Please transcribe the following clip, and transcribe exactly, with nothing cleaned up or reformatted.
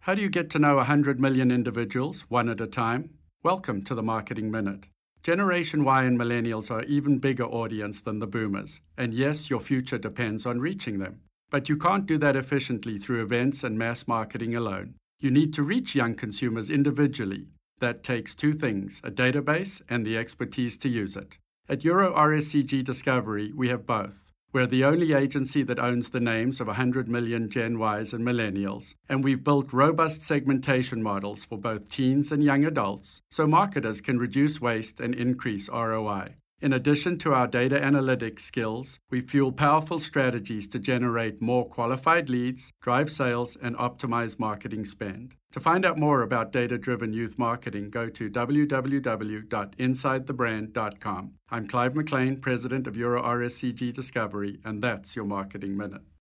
How do you get to know one hundred million individuals, one at a time? Welcome to the Marketing Minute. Generation Y and millennials are an even bigger audience than the boomers, and yes, your future depends on reaching them. But you can't do that efficiently through events and mass marketing alone. You need to reach young consumers individually. That takes two things, a database and the expertise to use it. At Euro R S C G Discovery, we have both. We're the only agency that owns the names of one hundred million Gen Ys and millennials, and we've built robust segmentation models for both teens and young adults, so marketers can reduce waste and increase R O I. In addition to our data analytics skills, we fuel powerful strategies to generate more qualified leads, drive sales, and optimize marketing spend. To find out more about data-driven youth marketing, go to w w w dot inside the brand dot com. I'm Clive McLean, President of Euro R S C G Discovery, and that's your Marketing Minute.